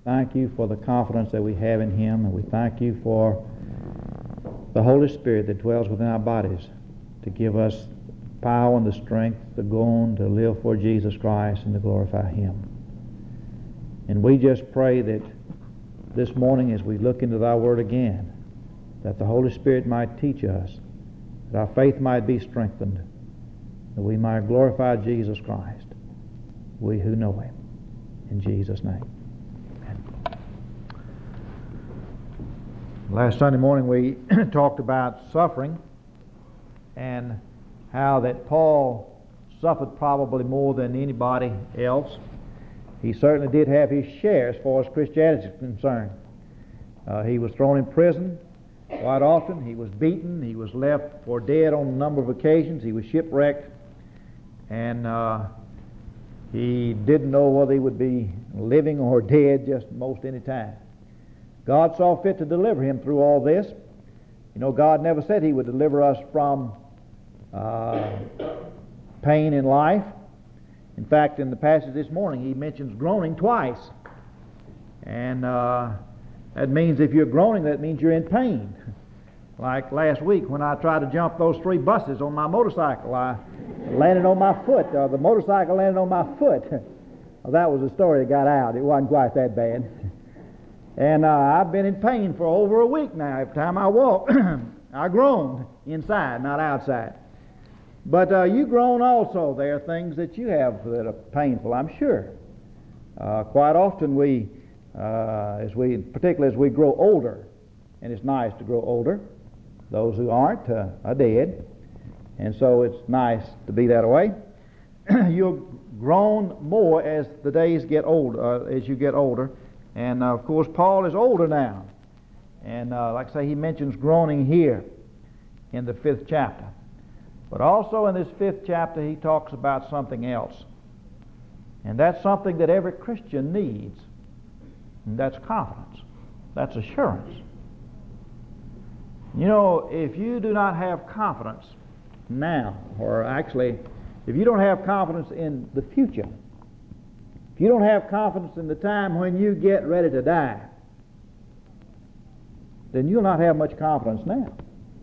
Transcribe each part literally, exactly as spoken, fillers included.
thank you for the confidence that we have in Him, and we thank you for the Holy Spirit that dwells within our bodies to give us power and the strength to go on to live for Jesus Christ and to glorify Him. And we just pray that this morning as we look into Thy Word again, that the Holy Spirit might teach us, that our faith might be strengthened, that we might glorify Jesus Christ, we who know Him. In Jesus' name. Amen. Last Sunday morning we talked about suffering and how that Paul suffered probably more than anybody else. He certainly did have his share as far as Christianity is concerned. Uh, he was thrown in prison quite often. He was beaten. He was left for dead on a number of occasions. He was shipwrecked. And uh, he didn't know whether he would be living or dead just most any time. God saw fit to deliver him through all this. You know, God never said He would deliver us from uh, pain in life. In fact, in the passage this morning, He mentions groaning twice. And uh, that means if you're groaning, that means you're in pain. Like last week when I tried to jump those three buses on my motorcycle, I landed on my foot. Uh, the motorcycle landed on my foot. Well, that was the story that got out. It wasn't quite that bad. And uh, I've been in pain for over a week now. Every time I walk, I groan inside, not outside. But uh, you groan also. There are things that you have that are painful, I'm sure. Uh, quite often we, uh, as we, particularly as we grow older, and it's nice to grow older. Those who aren't uh, are dead. And so it's nice to be that way. You'll groan more as the days get older, uh, as you get older. And uh, of course, Paul is older now. And uh, like I say, he mentions groaning here in the fifth chapter. But also in this fifth chapter, he talks about something else. And that's something that every Christian needs. And that's confidence. That's assurance. You know, if you do not have confidence now, or actually, if you don't have confidence in the future, if you don't have confidence in the time when you get ready to die, then you'll not have much confidence now.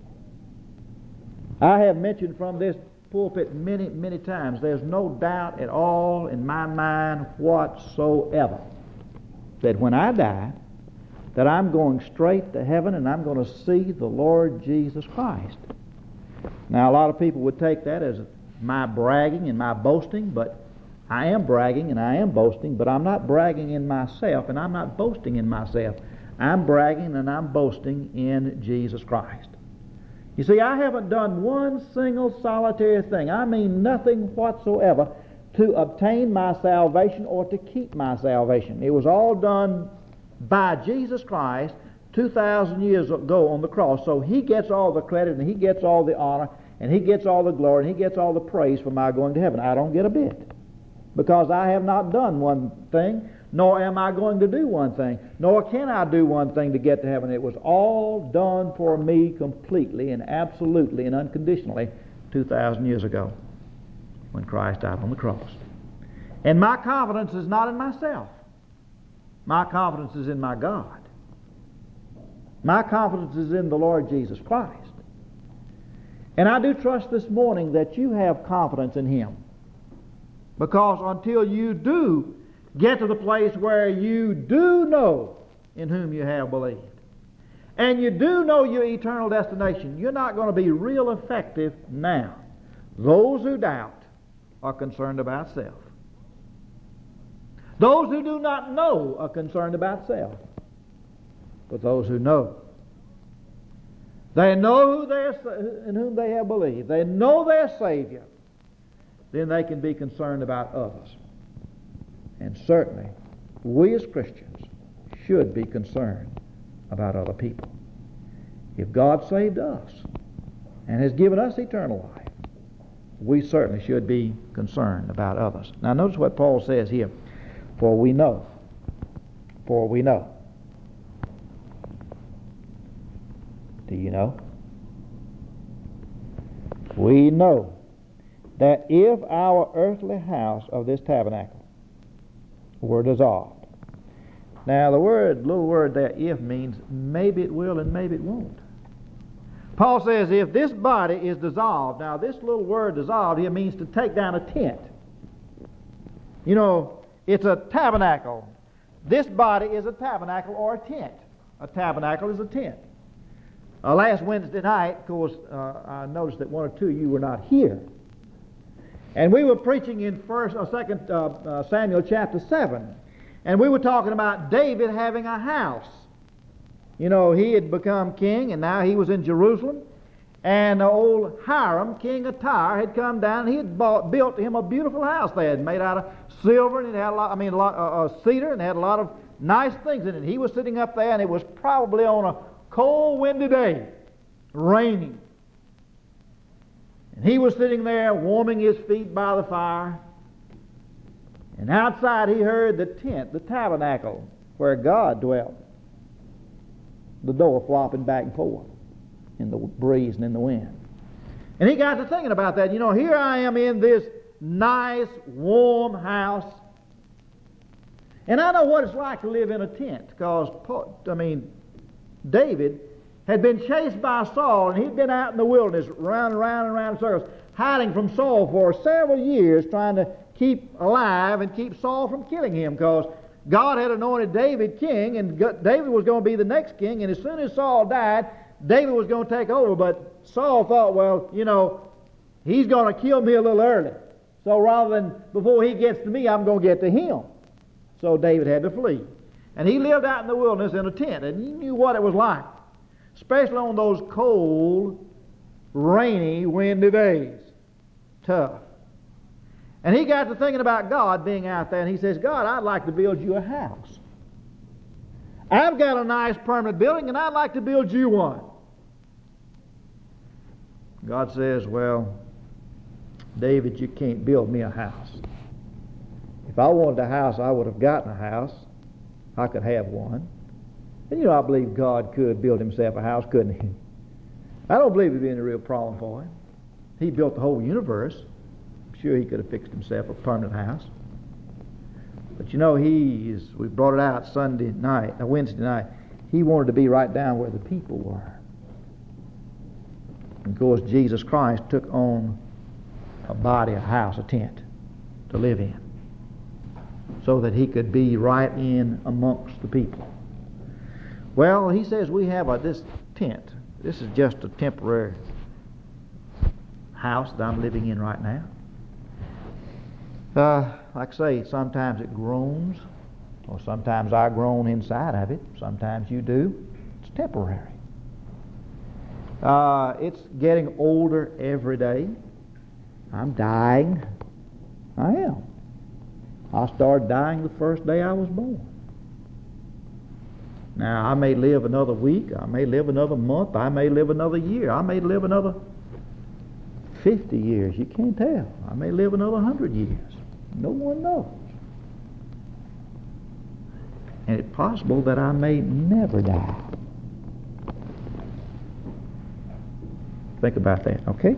I have mentioned from this pulpit many, many times, there's no doubt at all in my mind whatsoever that when I die, that I'm going straight to heaven and I'm going to see the Lord Jesus Christ. Now, a lot of people would take that as my bragging and my boasting, but I am bragging and I am boasting, but I'm not bragging in myself and I'm not boasting in myself. I'm bragging and I'm boasting in Jesus Christ. You see, I haven't done one single solitary thing, I mean nothing whatsoever, to obtain my salvation or to keep my salvation. It was all done by Jesus Christ two thousand years ago on the cross. So He gets all the credit and He gets all the honor and He gets all the glory and He gets all the praise for my going to heaven. I don't get a bit, because I have not done one thing, nor am I going to do one thing, nor can I do one thing to get to heaven. It was all done for me completely and absolutely and unconditionally two thousand years ago when Christ died on the cross. And my confidence is not in myself. My confidence is in my God. My confidence is in the Lord Jesus Christ. And I do trust this morning that you have confidence in Him. Because until you do get to the place where you do know in whom you have believed, and you do know your eternal destination, you're not going to be real effective now. Those who doubt are concerned about self. Those who do not know are concerned about self. But those who know, they know who they are, in whom they have believed, they know their Savior, then they can be concerned about others. And certainly, we as Christians should be concerned about other people. If God saved us and has given us eternal life, we certainly should be concerned about others. Now notice what Paul says here. For we know, for we know. Do you know? We know that if our earthly house of this tabernacle were dissolved, Now, the word, little word there, if, means maybe it will and maybe it won't. Paul says if this body is dissolved, now this little word dissolved here means to take down a tent. You know, it's a tabernacle. This body is a tabernacle or a tent. A tabernacle is a tent. Uh, last Wednesday night, of course, uh, I noticed that one or two of you were not here. And we were preaching in first or second uh, uh, Samuel chapter seven. And we were talking about David having a house. You know, he had become king, and now he was in Jerusalem. And old Hiram, king of Tyre, had come down, and he had bought, built him a beautiful house they had made out of silver, and it had a lot, I mean, a lot of uh, cedar, and had a lot of nice things in it. He was sitting up there, and it was probably on a cold, windy day, raining. And he was sitting there warming his feet by the fire. And outside he heard the tent, the tabernacle, where God dwelt. The door flopping back and forth in the breeze and in the wind. And he got to thinking about that. You know, here I am in this nice, warm house. And I know what it's like to live in a tent, because, I mean, David had been chased by Saul, and he'd been out in the wilderness, round and round and round in circles, hiding from Saul for several years, trying to keep alive and keep Saul from killing him, because God had anointed David king, and David was going to be the next king, and as soon as Saul died, David was going to take over. But Saul thought, well, you know, he's going to kill me a little early. So rather than before he gets to me, I'm going to get to him. So David had to flee. And he lived out in the wilderness in a tent, and he knew what it was like, especially on those cold, rainy, windy days. Tough. And he got to thinking about God being out there, and he says, God, I'd like to build you a house. I've got a nice permanent building, and I'd like to build you one. God says, well, David, you can't build me a house. If I wanted a house, I would have gotten a house. I could have one. And you know, I believe God could build himself a house, couldn't he? I don't believe it'd be any real problem for him. He built the whole universe. I'm sure he could have fixed himself a permanent house. But you know, he is, we brought it out Sunday night, uh, Wednesday night. He wanted to be right down where the people were. And of course, Jesus Christ took on a body, a house, a tent to live in, so that he could be right in amongst the people. Well, he says we have a, this tent. This is just a temporary house that I'm living in right now. Uh, like I say, sometimes it groans, or sometimes I groan inside of it. Sometimes you do. It's temporary. Uh, it's getting older every day. I'm dying. I am. I started dying the first day I was born. Now, I may live another week, I may live another month, I may live another year, I may live another fifty years. You can't tell. I may live another one hundred years. No one knows. And it's possible that I may never die. Think about that, okay?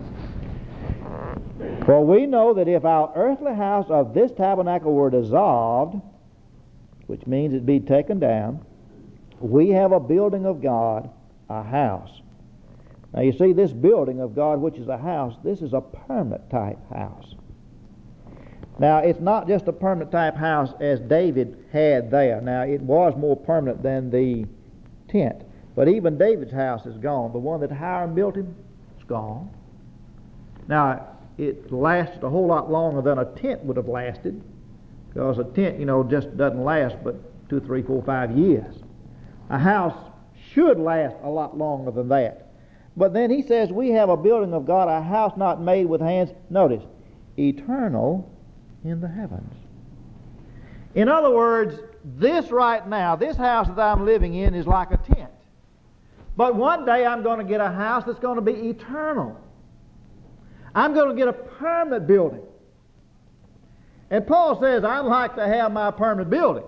For we know that if our earthly house of this tabernacle were dissolved, which means it'd be taken down, we have a building of God, a house. Now you see, this building of God, which is a house, this is a permanent type house. Now it's not just a permanent type house as David had there. Now it was more permanent than the tent. But even David's house is gone. The one that Hiram built him is gone. Now it lasted a whole lot longer than a tent would have lasted, because a tent, you know, just doesn't last but two, three, four, five years. A house should last a lot longer than that. But then he says we have a building of God, a house not made with hands. Notice, eternal in the heavens. In other words, this right now, this house that I'm living in is like a tent. But one day I'm going to get a house that's going to be eternal. I'm going to get a permanent building. And Paul says, I'd like to have my permanent building.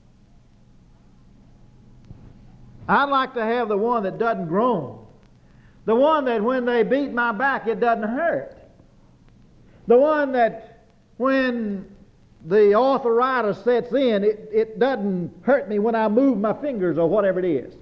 I'd like to have the one that doesn't groan. The one that when they beat my back, it doesn't hurt. The one that when the arthritis sets in, it, it doesn't hurt me when I move my fingers or whatever it is.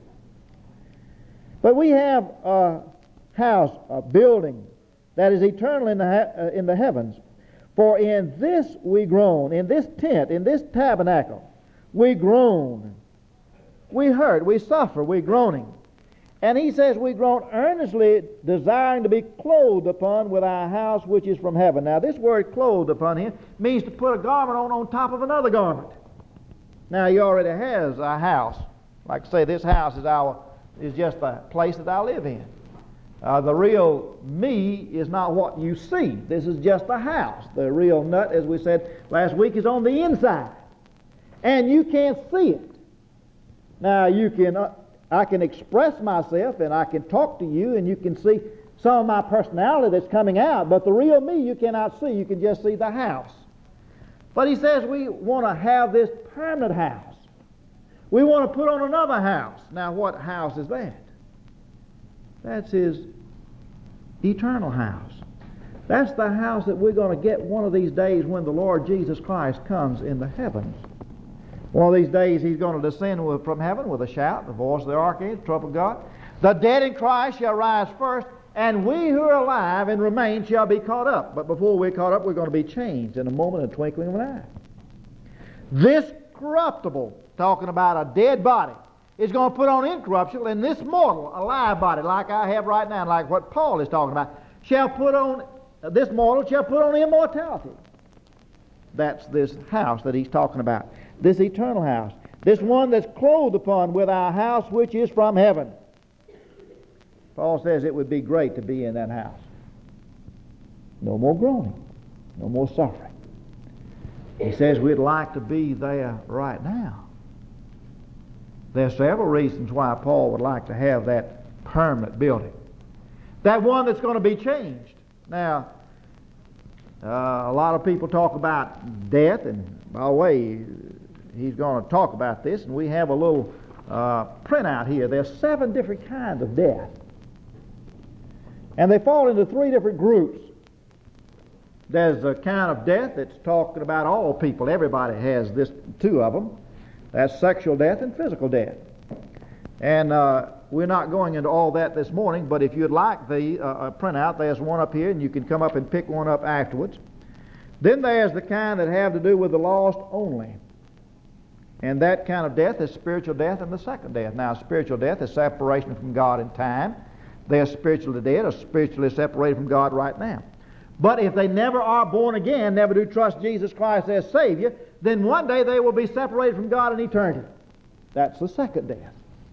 But we have a house, a building that is eternal in the, ha- uh, in the heavens. For in this we groan, in this tent, in this tabernacle, we groan. We hurt, we suffer, we groaning. And he says we groan earnestly, desiring to be clothed upon with our house which is from heaven. Now this word clothed upon here means to put a garment on on top of another garment. Now he already has a house. Like I say, this house is our is just the place that I live in. Uh, the real me is not what you see. This is just a house. The real nut, as we said last week, is on the inside. And you can't see it. Now you can... Uh, I can express myself and I can talk to you and you can see some of my personality that's coming out, but the real me you cannot see. You can just see the house. But he says we want to have this permanent house. We want to put on another house. Now what house is that? That's his eternal house. That's the house that we're going to get one of these days when the Lord Jesus Christ comes in the heavens. One of these days he's going to descend with, from heaven with a shout, the voice of the archangel, the trump of God. The dead in Christ shall rise first, and we who are alive and remain shall be caught up. But before we're caught up, we're going to be changed in a moment, a twinkling of an eye. This corruptible, talking about a dead body, is going to put on incorruptible, and this mortal, alive body, like I have right now, like what Paul is talking about, shall put on, this mortal shall put on immortality. That's this house that he's talking about. This eternal house. This one that's clothed upon with our house which is from heaven. Paul says it would be great to be in that house. No more groaning. No more suffering. He says we'd like to be there right now. There are several reasons why Paul would like to have that permanent building. That one that's going to be changed. Now, uh, a lot of people talk about death, and by the way, he's going to talk about this, and we have a little uh, printout here. There's seven different kinds of death. And they fall into three different groups. There's a kind of death that's talking about all people. Everybody has this, two of them. That's sexual death and physical death. And uh, we're not going into all that this morning, but if you'd like the uh, printout, there's one up here, and you can come up and pick one up afterwards. Then there's the kind that have to do with the lost only. And that kind of death is spiritual death and the second death. Now, spiritual death is separation from God in time. They're spiritually dead or spiritually separated from God right now. But if they never are born again, never do trust Jesus Christ as Savior, then one day they will be separated from God in eternity. That's the second death.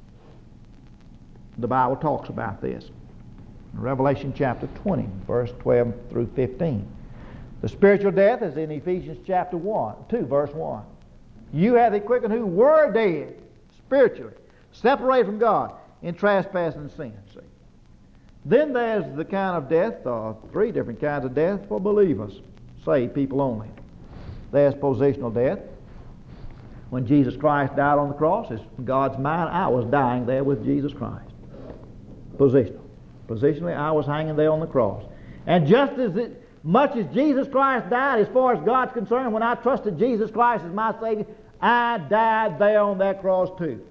The Bible talks about this. In Revelation chapter twenty, verse twelve through fifteen. The spiritual death is in Ephesians chapter one, two, verse one. You have the quickened who were dead, spiritually, separated from God in trespass and sin. See? Then there's the kind of death, uh, three different kinds of death for believers, saved people only. There's positional death. When Jesus Christ died on the cross, it's in God's mind, I was dying there with Jesus Christ. Positional. Positionally, I was hanging there on the cross. And just as it, much as Jesus Christ died, as far as God's concerned, when I trusted Jesus Christ as my Savior, I died there on that cross too.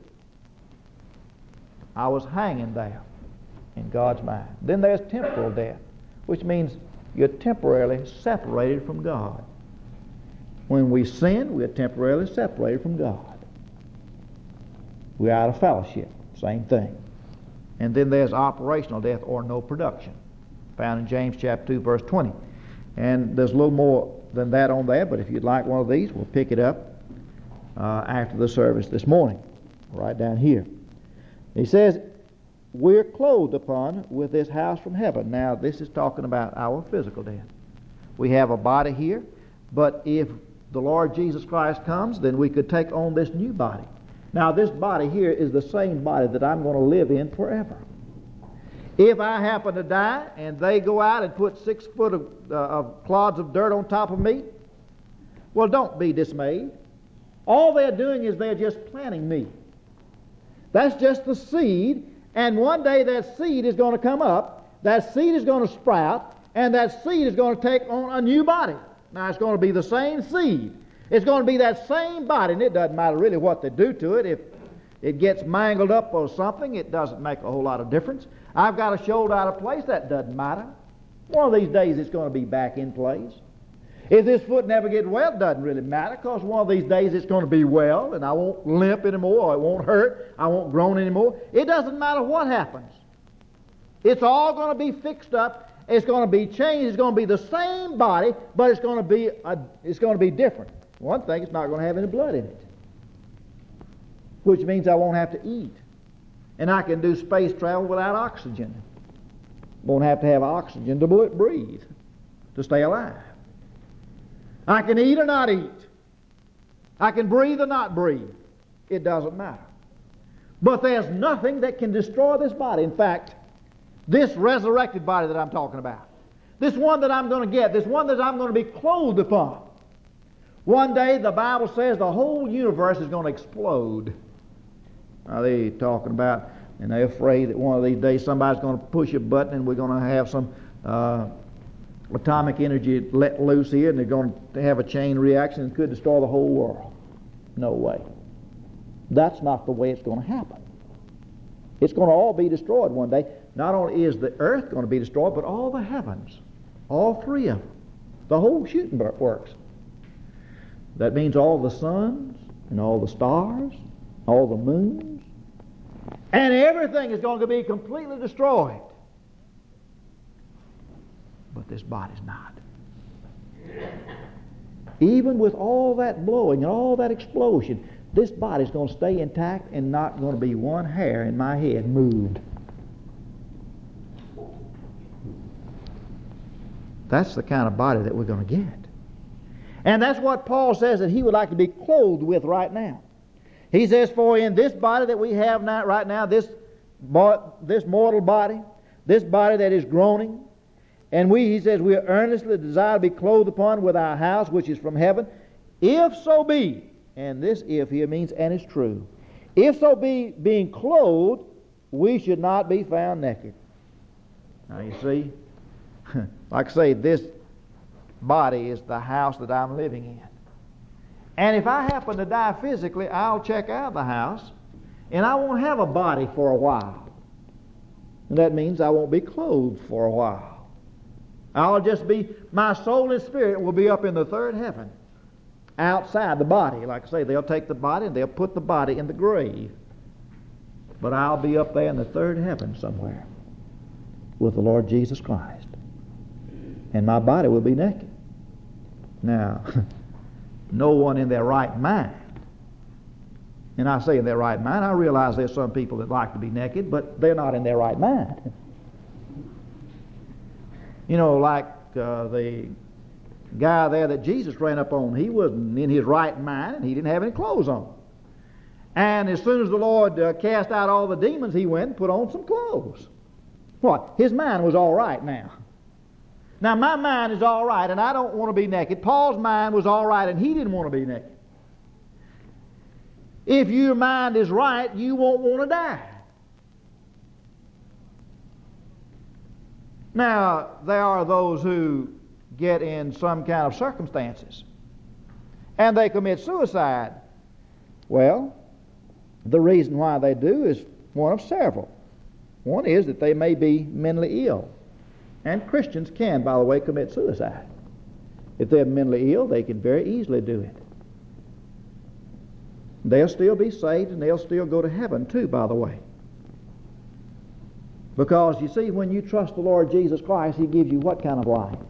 I was hanging there in God's mind. Then there's temporal death, which means you're temporarily separated from God. When we sin, we're temporarily separated from God. We're out of fellowship. Same thing. And then there's operational death or no production, found in James chapter two, verse twenty. And there's a little more than that on there, but if you'd like one of these, we'll pick it up uh, after the service this morning, right down here. He says, we're clothed upon with this house from heaven. Now, this is talking about our physical death. We have a body here, but if the Lord Jesus Christ comes, then we could take on this new body. Now, this body here is the same body that I'm going to live in forever. If I happen to die and they go out and put six foot of, uh, of clods of dirt on top of me, well, don't be dismayed. All they're doing is they're just planting me. That's just the seed, and one day that seed is going to come up, that seed is going to sprout, and that seed is going to take on a new body. Now, it's going to be the same seed, It's going to be that same body, and it doesn't matter really what they do to it. If it gets mangled up or something, it doesn't make a whole lot of difference. I've got a shoulder out of place, that doesn't matter. One of these days it's going to be back in place. If this foot never gets well, it doesn't really matter, because one of these days it's going to be well, and I won't limp anymore, or it won't hurt, I won't groan anymore. It doesn't matter what happens. It's all going to be fixed up. It's going to be changed. It's going to be the same body, but it's going to be a, it's going to be different. One thing, it's not going to have any blood in it, which means I won't have to eat. And I can do space travel without oxygen. Won't have to have oxygen to breathe, to stay alive. I can eat or not eat. I can breathe or not breathe. It doesn't matter. But there's nothing that can destroy this body. In fact, this resurrected body that I'm talking about, this one that I'm going to get, this one that I'm going to be clothed upon, one day the Bible says the whole universe is going to explode. Now they're talking about, and they're afraid that one of these days somebody's going to push a button and we're going to have some uh, atomic energy let loose here, and they're going to have a chain reaction and could destroy the whole world. No way. That's not the way it's going to happen. It's going to all be destroyed one day. Not only is the earth going to be destroyed, but all the heavens. All three of them. The whole shooting works. That means all the suns and all the stars, all the moons, and everything is going to be completely destroyed. But this body's not. Even with all that blowing and all that explosion, this body's going to stay intact and not going to be one hair in my head moved. That's the kind of body that we're going to get. And that's what Paul says that he would like to be clothed with right now. He says, for in this body that we have now, right now, this, this mortal body, this body that is groaning, and we, he says, we earnestly desire to be clothed upon with our house which is from heaven, if so be, and this if here means and it's true, if so be, being clothed, we should not be found naked. Now you see, like I say, this body is the house that I'm living in. And if I happen to die physically, I'll check out the house, and I won't have a body for a while. And that means I won't be clothed for a while. I'll just be, my soul and spirit will be up in the third heaven, outside the body. Like I say, they'll take the body and they'll put the body in the grave. But I'll be up there in the third heaven somewhere with the Lord Jesus Christ. And my body will be naked. Now, no one in their right mind, and I say in their right mind, I realize there's some people that like to be naked, but they're not in their right mind. You know, like uh, the guy there that Jesus ran up on, he wasn't in his right mind, and he didn't have any clothes on. And as soon as the Lord uh, cast out all the demons, he went and put on some clothes. What? His mind was all right now. Now, my mind is all right, and I don't want to be naked. Paul's mind was all right, and he didn't want to be naked. If your mind is right, you won't want to die. Now, there are those who get in some kind of circumstances, and they commit suicide. Well, the reason why they do is one of several. One is that they may be mentally ill. And Christians can, by the way, commit suicide. If they're mentally ill, they can very easily do it. They'll still be saved, and they'll still go to heaven too, by the way. Because, you see, when you trust the Lord Jesus Christ, He gives you what kind of life?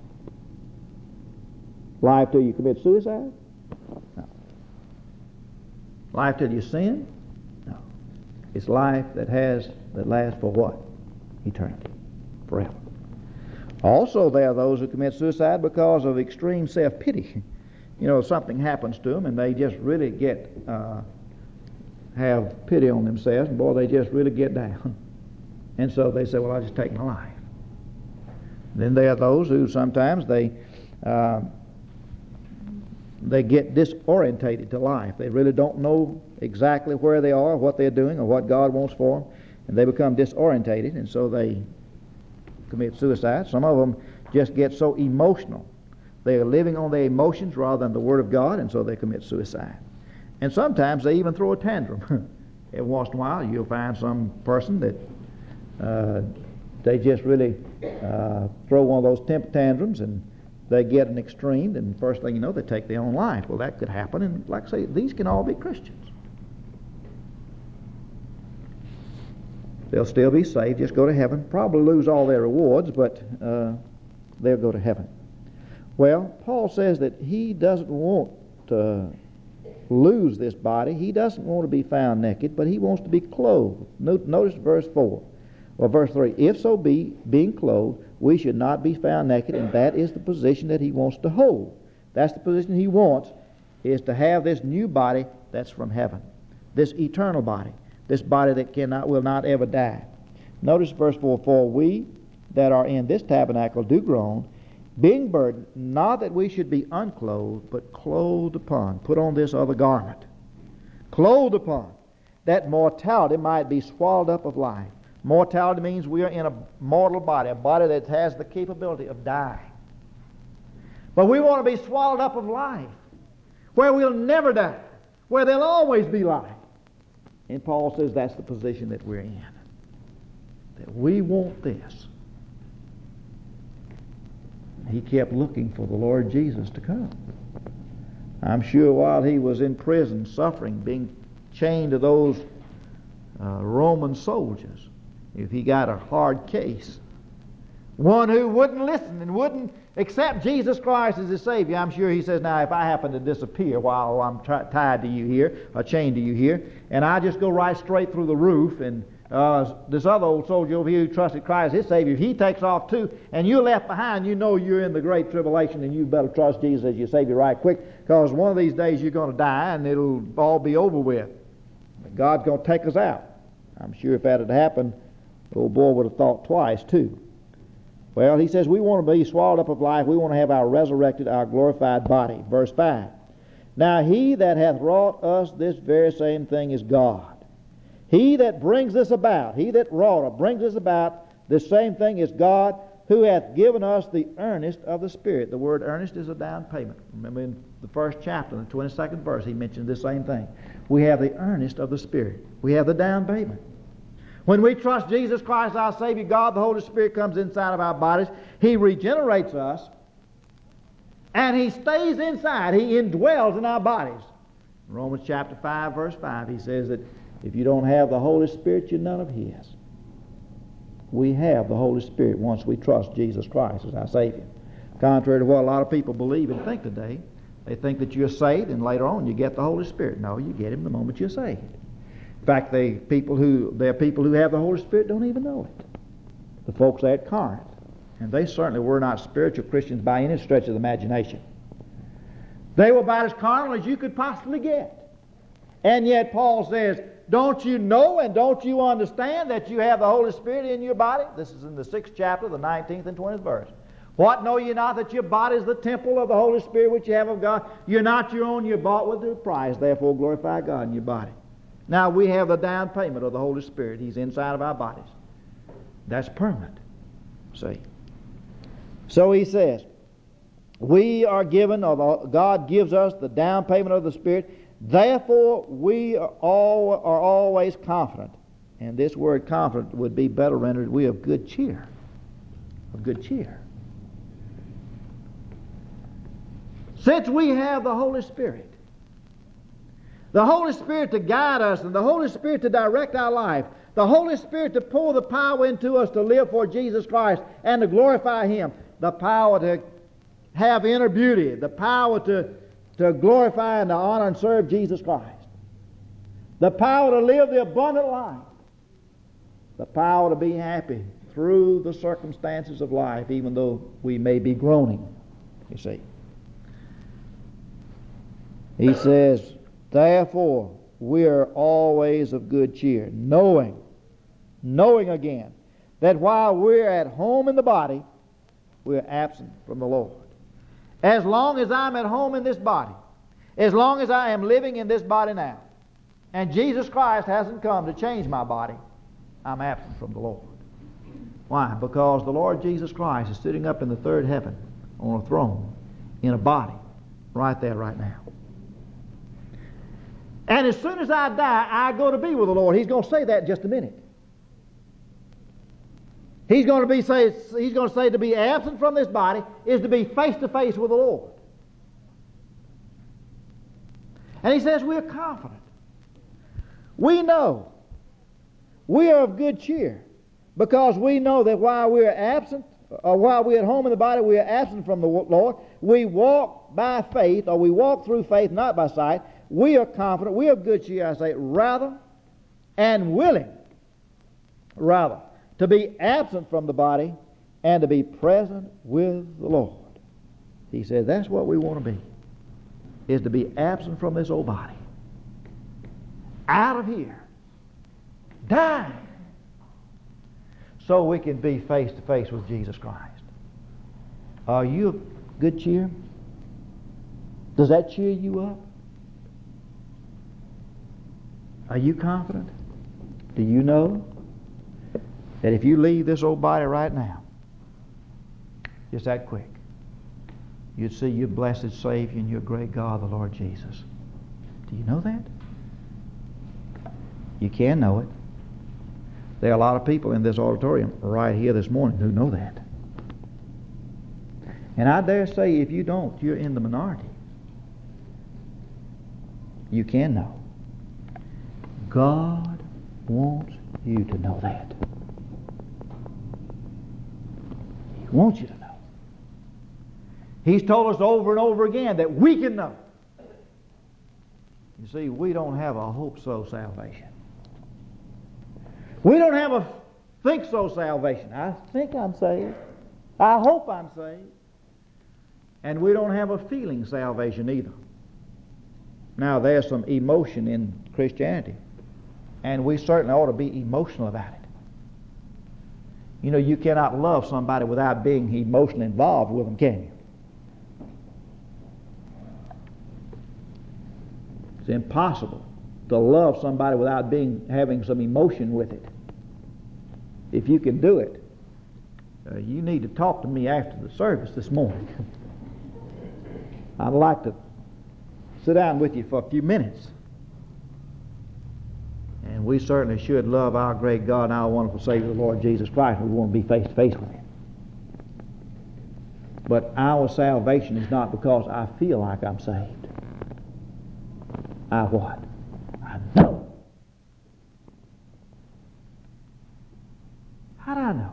Life till you commit suicide? No. Life till you sin? No. It's life that has, that lasts for what? Eternity. Forever. Also, there are those who commit suicide because of extreme self-pity. You know, something happens to them, and they just really get, uh, have pity on themselves, and boy, they just really get down. And so they say, well, I'll just take my life. Then there are those who sometimes they uh, they get disorientated to life. They really don't know exactly where they are, what they're doing, or what God wants for them, and they become disorientated, and so they commit suicide. Some of them just get so emotional They are living on their emotions rather than the Word of God, and so they commit suicide. And sometimes they even throw a tantrum. Every once in a while you'll find some person that uh, they just really uh, throw one of those temper tantrums, and they get an extreme, and first thing you know, they take their own life. Well, that could happen, and like I say, these can all be Christians. They'll still be saved, just go to heaven. Probably lose all their rewards, but uh, they'll go to heaven. Well, Paul says that he doesn't want to lose this body. He doesn't want to be found naked, but he wants to be clothed. Notice verse four, or verse three. If so be, being clothed, we should not be found naked, and that is the position that he wants to hold. That's the position he wants, is to have this new body that's from heaven, this eternal body, this body that cannot, will not ever die. Notice verse four, for we that are in this tabernacle do groan, being burdened, not that we should be unclothed, but clothed upon, put on this other garment, clothed upon, that mortality might be swallowed up of life. Mortality means we are in a mortal body, a body that has the capability of dying. But we want to be swallowed up of life, where we'll never die, where there'll always be life. And Paul says that's the position that we're in, that we want this. He kept looking for the Lord Jesus to come. I'm sure while he was in prison, suffering, being chained to those uh, Roman soldiers, if he got a hard case, one who wouldn't listen and wouldn't accept Jesus Christ as his Savior, I'm sure he says, now if I happen to disappear while I'm t- tied to you here, or chained to you here, and I just go right straight through the roof, and uh, this other old soldier over here who trusted Christ as his Savior, he takes off too, and you're left behind, you know you're in the great tribulation, and you better trust Jesus as your Savior right quick, because one of these days you're going to die, and it'll all be over with. God's going to take us out. I'm sure if that had happened, the old boy would have thought twice too. Well, he says we want to be swallowed up of life. We want to have our resurrected, our glorified body. Verse five. Now he that hath wrought us this very same thing is God. He that brings this about, he that wrought or brings this about, this same thing is God, who hath given us the earnest of the Spirit. The word earnest is a down payment. Remember in the first chapter, in the twenty-second verse, he mentioned this same thing. We have the earnest of the Spirit. We have the down payment. When we trust Jesus Christ, our Savior, God, the Holy Spirit comes inside of our bodies. He regenerates us, and He stays inside. He indwells in our bodies. In Romans chapter five, verse five, he says that if you don't have the Holy Spirit, you're none of His. We have the Holy Spirit once we trust Jesus Christ as our Savior. Contrary to what a lot of people believe and think today, they think that you're saved and later on you get the Holy Spirit. No, you get Him the moment you're saved. In fact, they people who there are people who have the Holy Spirit don't even know it. The folks at Corinth, and they certainly were not spiritual Christians by any stretch of the imagination. They were about as carnal as you could possibly get. And yet Paul says, don't you know and don't you understand that you have the Holy Spirit in your body? This is in the sixth chapter, the nineteenth and twentieth verse. What, know ye not that your body is the temple of the Holy Spirit which you have of God? You're not your own, you're bought with a price. Therefore glorify God in your body. Now we have the down payment of the Holy Spirit. He's inside of our bodies. That's permanent. See? So he says, we are given, or God gives us the down payment of the Spirit. Therefore we are, all, are always confident. And this word confident would be better rendered, we of good cheer. Of good cheer. Since we have the Holy Spirit, the Holy Spirit to guide us, and the Holy Spirit to direct our life, the Holy Spirit to pour the power into us to live for Jesus Christ and to glorify Him, the power to have inner beauty, the power to, to glorify and to honor and serve Jesus Christ, the power to live the abundant life, the power to be happy through the circumstances of life, even though we may be groaning, you see. He says, therefore, we are always of good cheer, knowing, knowing again, that while we're at home in the body, we're absent from the Lord. As long as I'm at home in this body, as long as I am living in this body now, and Jesus Christ hasn't come to change my body, I'm absent from the Lord. Why? Because the Lord Jesus Christ is sitting up in the third heaven on a throne, in a body right there, right now. And as soon as I die, I go to be with the Lord. He's going to say that in just a minute. He's going to be say, he's going to say to be absent from this body is to be face to face with the Lord. And he says we're confident. We know. We are of good cheer because we know that while we are absent, or while we are at home in the body, we are absent from the Lord. We walk by faith, or we walk through faith, not by sight. We are confident. We are of good cheer, I say, rather and willing, rather, to be absent from the body and to be present with the Lord. He says that's what we want to be, is to be absent from this old body, out of here, dying, so we can be face to face with Jesus Christ. Are you of good cheer? Does that cheer you up? Are you confident? Do you know that if you leave this old body right now, just that quick, you'd see your blessed Savior and your great God, the Lord Jesus? Do you know that? You can know it. There are a lot of people in this auditorium right here this morning who know that. And I dare say if you don't, you're in the minority. You can know. God wants you to know that. He wants you to know. He's told us over and over again that we can know. You see, we don't have a hope-so salvation. We don't have a think-so salvation. I think I'm saved. I hope I'm saved. And we don't have a feeling salvation either. Now, there's some emotion in Christianity, and we certainly ought to be emotional about it. You know, you cannot love somebody without being emotionally involved with them, can you? It's impossible to love somebody without being having some emotion with it. If you can do it, uh, you need to talk to me after the service this morning. I'd like to sit down with you for a few minutes. And we certainly should love our great God and our wonderful Savior, the Lord Jesus Christ. We want to be face to face with Him. But our salvation is not because I feel like I'm saved. I what? I know. How do I know?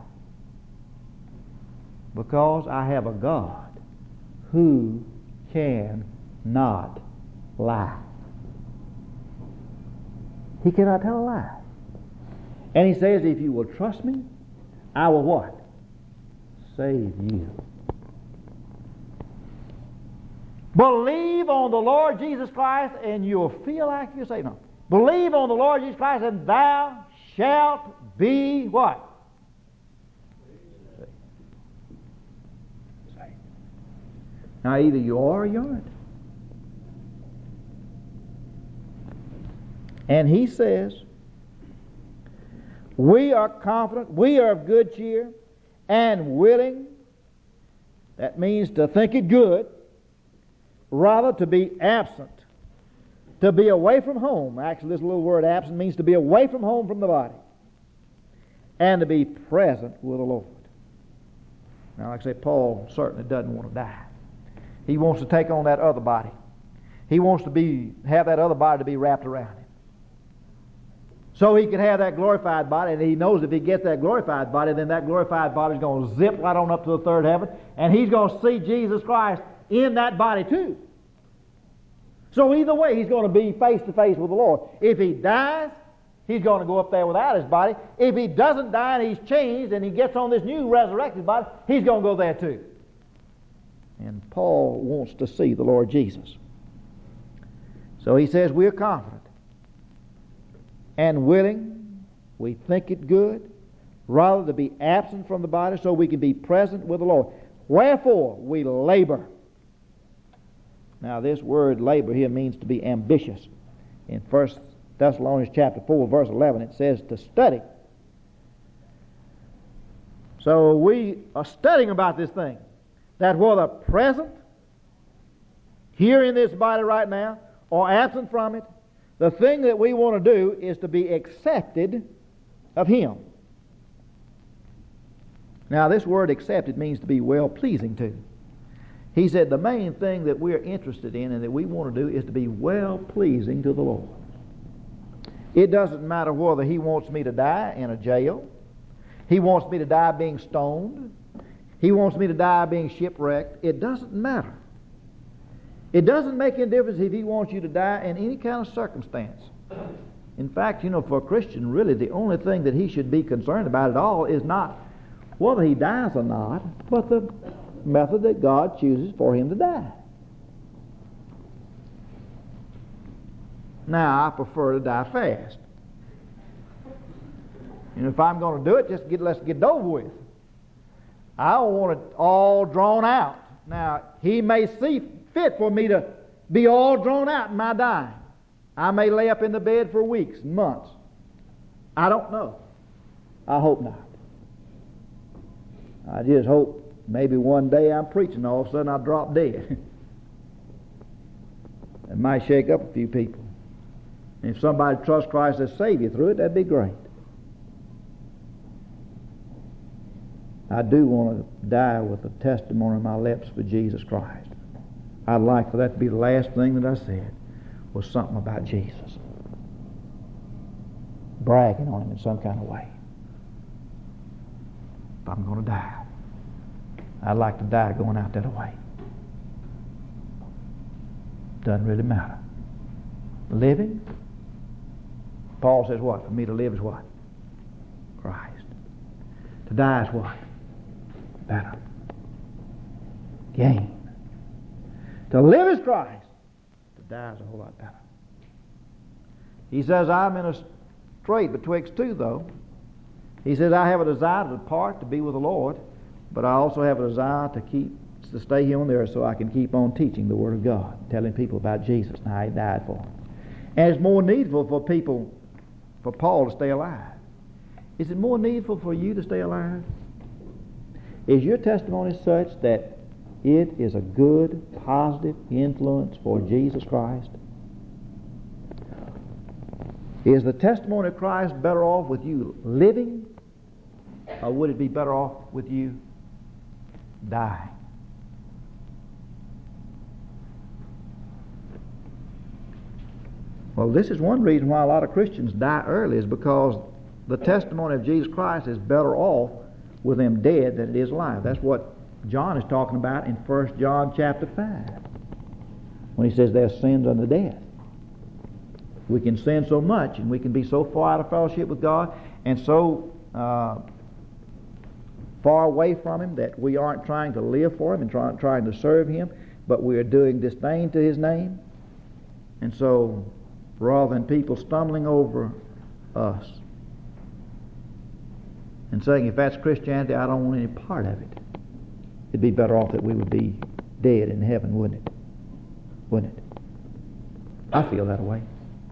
Because I have a God who cannot lie. He cannot tell a lie. And He says, if you will trust me, I will what? Save you. Believe on the Lord Jesus Christ and you'll feel like you're saved. No. Believe on the Lord Jesus Christ and thou shalt be what? Saved. Now either you are or you aren't. And He says, we are confident, we are of good cheer, and willing, that means to think it good, rather to be absent, to be away from home. Actually, this little word absent means to be away from home from the body, and to be present with the Lord. Now, like I say, Paul certainly doesn't want to die. He wants to take on that other body. He wants to be have that other body to be wrapped around him, so he could have that glorified body. And he knows if he gets that glorified body, then that glorified body is going to zip right on up to the third heaven, and he's going to see Jesus Christ in that body too. So either way, he's going to be face to face with the Lord. If he dies, he's going to go up there without his body. If he doesn't die and he's changed and he gets on this new resurrected body, he's going to go there too. And Paul wants to see the Lord Jesus. So he says we're confident and willing, we think it good, rather to be absent from the body so we can be present with the Lord. Wherefore we labor. Now this word labor here means to be ambitious. In First Thessalonians chapter four, verse eleven, it says to study. So we are studying about this thing, that whether present here in this body right now or absent from it, the thing that we want to do is to be accepted of Him. Now, this word accepted means to be well-pleasing to. He said the main thing that we're interested in and that we want to do is to be well-pleasing to the Lord. It doesn't matter whether He wants me to die in a jail. He wants me to die being stoned. He wants me to die being shipwrecked. It doesn't matter. It doesn't make any difference if He wants you to die in any kind of circumstance. In fact, you know, for a Christian, really the only thing that he should be concerned about at all is not whether he dies or not, but the method that God chooses for him to die. Now, I prefer to die fast. And if I'm going to do it, just get let's get it over with. I don't want it all drawn out. Now, He may see fit for me to be all drawn out in my dying. I may lay up in the bed for weeks, months. I don't know. I hope not. I just hope maybe one day I'm preaching, all of a sudden I drop dead. It might shake up a few people. And if somebody trusts Christ as Savior through it, that'd be great. I do want to die with a testimony on my lips for Jesus Christ. I'd like for that to be the last thing that I said was something about Jesus. Bragging on Him in some kind of way. If I'm going to die, I'd like to die going out that way. Doesn't really matter. Living, Paul says what? For me to live is what? Christ. To die is what? Better. Gain. To live is Christ. To die is a whole lot better. He says, I'm in a strait betwixt two, though. He says, I have a desire to depart, to be with the Lord, but I also have a desire to keep, to stay here on the earth so I can keep on teaching the Word of God, telling people about Jesus and how He died for them. And it's more needful for people, for Paul to stay alive. Is it more needful for you to stay alive? Is your testimony such that it is a good, positive influence for Jesus Christ? Is the testimony of Christ better off with you living, or would it be better off with you dying? Well, this is one reason why a lot of Christians die early, is because the testimony of Jesus Christ is better off with them dead than it is alive. That's what John is talking about in First John chapter five, when he says there's sins unto death. We can sin so much, and we can be so far out of fellowship with God, and so uh, far away from Him that we aren't trying to live for Him and try, trying to serve Him, but we are doing disdain to His name. And so, rather than people stumbling over us and saying, if that's Christianity, I don't want any part of it, it'd be better off that we would be dead in heaven, wouldn't it? Wouldn't it? I feel that way.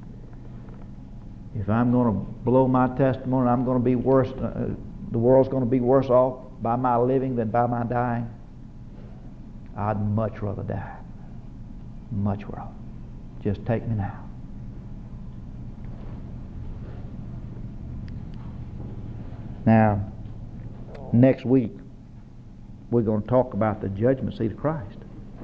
If I'm going to blow my testimony, I'm going to be worse, uh, the world's going to be worse off by my living than by my dying, I'd much rather die. Much rather. Just take me now. Now, next week, we're going to talk about the judgment seat of Christ.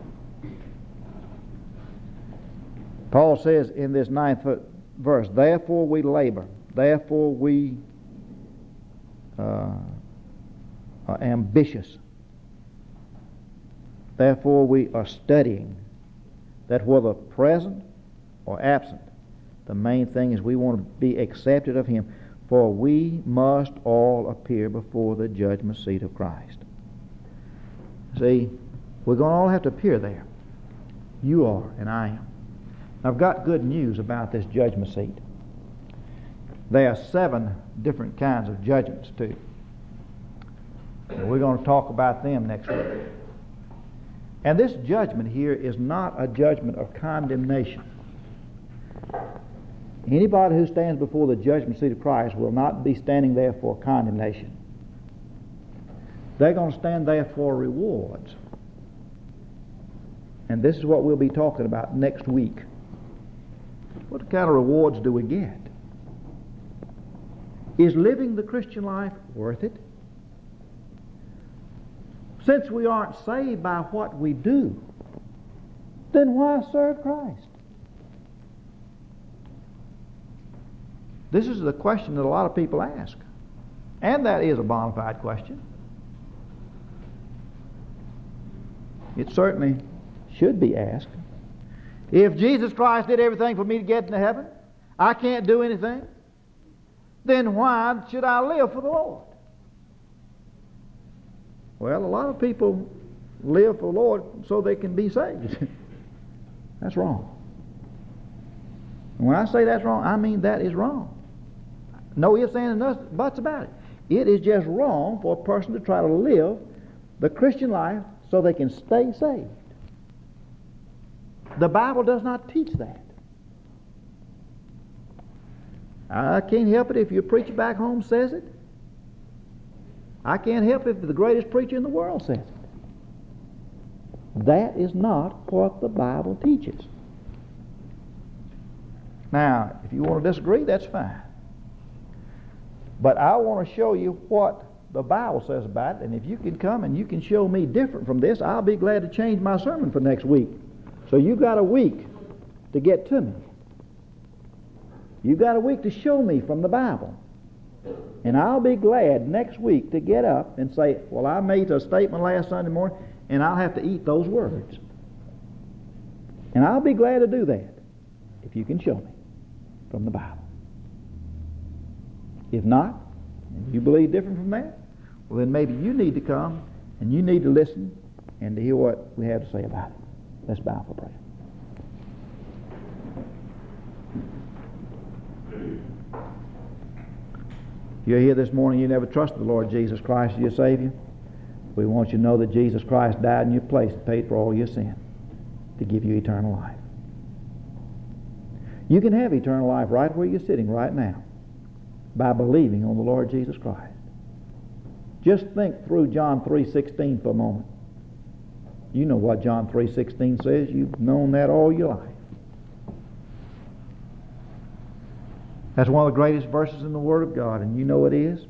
Paul says in this ninth verse, therefore we labor, therefore we uh, are ambitious, therefore we are studying, that whether present or absent, the main thing is we want to be accepted of Him, for we must all appear before the judgment seat of Christ. See, we're going to all have to appear there. You are, and I am. I've got good news about this judgment seat. There are seven different kinds of judgments, too. And we're going to talk about them next week. And this judgment here is not a judgment of condemnation. Anybody who stands before the judgment seat of Christ will not be standing there for condemnation. They're going to stand there for rewards. And this is what we'll be talking about next week. What kind of rewards do we get? Is living the Christian life worth it? Since we aren't saved by what we do, then why serve Christ? This is the question that a lot of people ask. And that is a bona fide question. It certainly should be asked. If Jesus Christ did everything for me to get into heaven, I can't do anything, then why should I live for the Lord? Well, a lot of people live for the Lord so they can be saved. That's wrong. And when I say that's wrong, I mean that is wrong. No ifs, ands, and buts about it. It is just wrong for a person to try to live the Christian life so they can stay saved. The Bible does not teach that. I can't help it if your preacher back home says it. I can't help it if the greatest preacher in the world says it. That is not what the Bible teaches. Now, if you want to disagree, that's fine. But I want to show you what the Bible says about it, and if you can come and you can show me different from this, I'll be glad to change my sermon for next week. So you've got a week to get to me. You've got a week to show me from the Bible. And I'll be glad next week to get up and say, well, I made a statement last Sunday morning, and I'll have to eat those words. And I'll be glad to do that if you can show me from the Bible. If not, and you believe different from that, well, then maybe you need to come and you need to listen and to hear what we have to say about it. Let's bow for prayer. You're here this morning, you never trusted the Lord Jesus Christ as your Savior. We want you to know that Jesus Christ died in your place and paid for all your sin to give you eternal life. You can have eternal life right where you're sitting right now by believing on the Lord Jesus Christ. Just think through John three sixteen for a moment. You know what John three sixteen says. You've known that all your life. That's one of the greatest verses in the Word of God, and you know it is.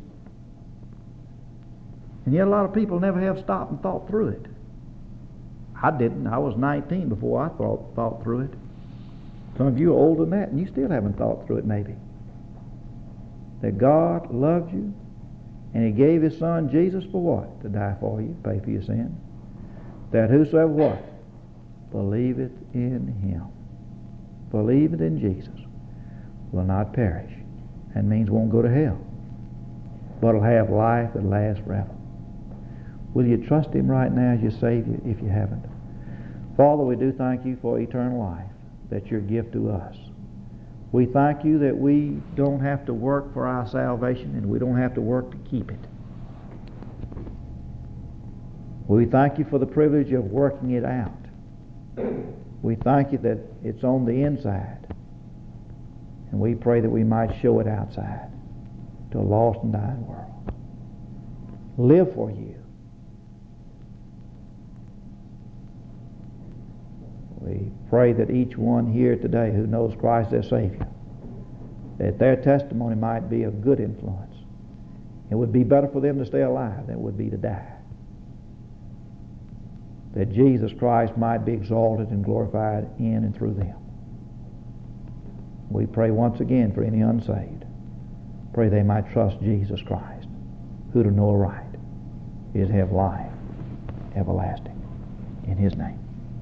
And yet a lot of people never have stopped and thought through it. I didn't. I was nineteen before I thought, thought through it. Some of you are older than that, and you still haven't thought through it maybe. That God loved you, and He gave His Son Jesus for what? To die for you, pay for your sin. That whosoever what? Believeth in Him. Believeth in Jesus will not perish. That means won't go to hell, but will have life that lasts forever. Will you trust Him right now as your Savior if you haven't? Father, we do thank You for eternal life. That's Your gift to us. We thank You that we don't have to work for our salvation and we don't have to work to keep it. We thank You for the privilege of working it out. We thank You that it's on the inside. And we pray that we might show it outside to a lost and dying world. Live for You. We pray that each one here today who knows Christ as Savior, that their testimony might be a good influence. It would be better for them to stay alive than it would be to die. That Jesus Christ might be exalted and glorified in and through them. We pray once again for any unsaved. Pray they might trust Jesus Christ, who to know aright is have life everlasting. In His name.